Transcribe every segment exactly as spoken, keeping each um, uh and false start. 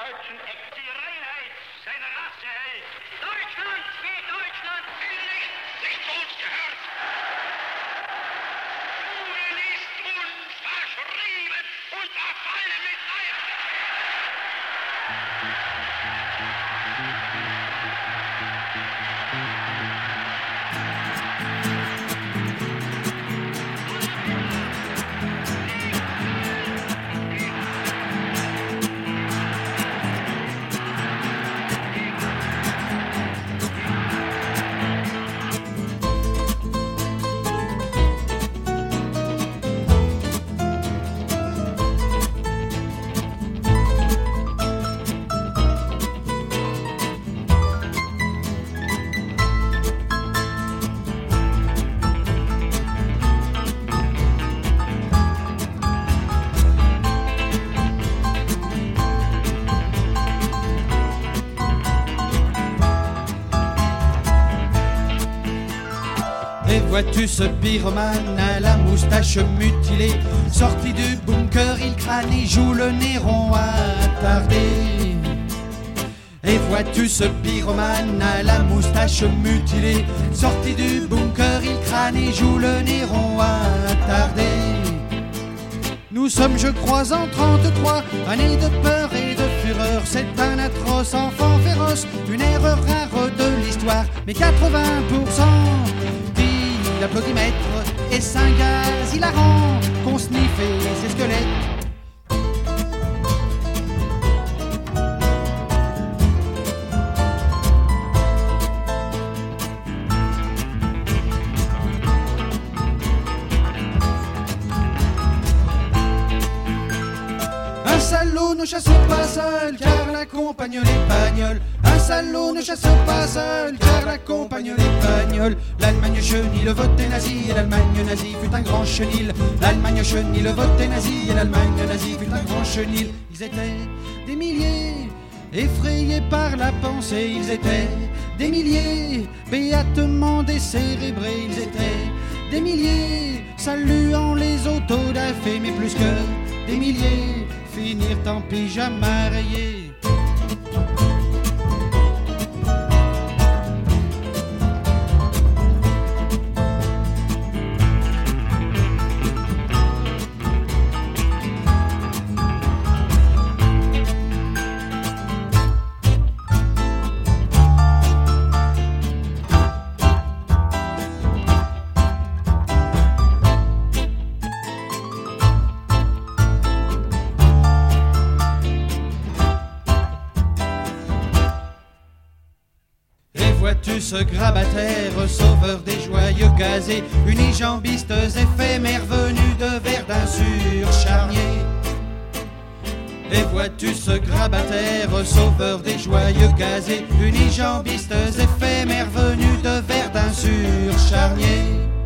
Deutschen Eck. Die Reinheit seiner Rasse hält. Deutschland, wie Deutschland, will nicht, nicht zu uns gehört. Juden ist uns verschrieben und verfallen mit Leib. Vois-tu ce pyromane à la moustache mutilée, sorti du bunker, il crâne et joue le Néron attardé. Et vois-tu ce pyromane à la moustache mutilée, sorti du bunker, il crâne et joue le Néron attardé. Nous sommes, je crois, en trente-trois, année de peur et de fureur. C'est un atroce enfant féroce, une erreur rare de l'histoire. Mais quatre-vingts pour cent l'applaudimètre et un gaz hilarant qu'on sniffait ses squelettes. Un salaud ne chasse pas seul car l'accompagne les bagnoles. Un salaud ne chasse pas seul car l'accompagne les bagnoles. L'Allemagne chenille le vote nazi et l'Allemagne nazie fut un grand chenil. L'Allemagne chenille le vote nazi et l'Allemagne nazie fut un grand chenil. Ils étaient des milliers, effrayés par la pensée. Ils étaient des milliers, béatement décérébrés. Ils étaient des milliers, saluant les autodafés. Mais plus que des milliers, finirent en pyjama rayé. Vois-tu ce grabataire, sauveur des joyeux gazés, unijambistes éphémères venus de Verdun sur Charnier. Et vois-tu ce grabataire, sauveur des joyeux gazés, unijambistes éphémères venus de Verdun sur Charnier.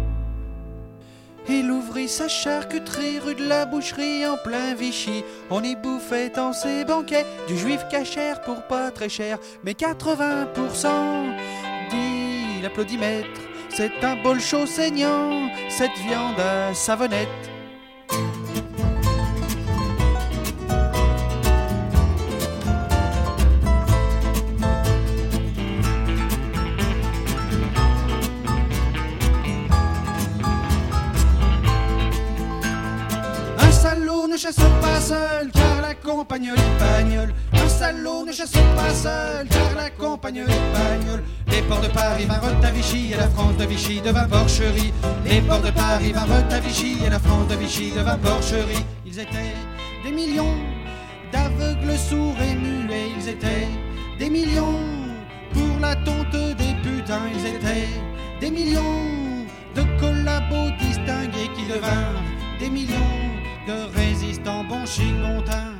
Il ouvrit sa charcuterie rue de la Boucherie en plein Vichy. On y bouffait dans ses banquets du juif cachère pour pas très cher. Mais quatre-vingts pour cent, dit l'applaudimètre, c'est un bol chaud saignant, cette viande à savonnette. Un salaud ne chasse pas seul car l'accompagne les bagnoles. Un salaud ne chasse pas seul car l'accompagne les bagnoles. Les ports de Paris vinrent à Vichy et la France de Vichy devint porcherie. Les ports de Paris vinrent à Vichy et la France de Vichy devint porcherie. Ils étaient des millions d'aveugles sourds et muets. Ils étaient des millions pour la tonte des putains. Ils étaient des millions de collabos distingués qui devinrent des millions de résistants bons chigontins.